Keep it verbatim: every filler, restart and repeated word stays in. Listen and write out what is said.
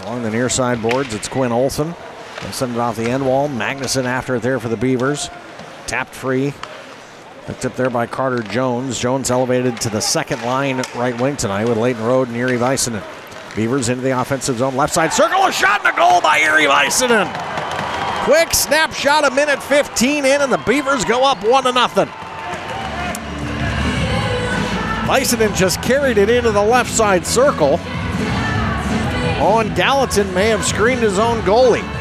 Along the near side boards, it's Quinn Olson. They'll send it off the end wall. Magnuson after it there for the Beavers. Tapped free. Picked up there by Carter Jones. Jones elevated to the second line right wing tonight with Leighton Road and Erie Väisänen. Beavers into the offensive zone. Left side circle. A shot and a goal by Erie Väisänen. Quick snapshot, a minute fifteen in, and the Beavers go up one to nothing. Väisänen just carried it into the left side circle. On Gallatin may have screened his own goalie.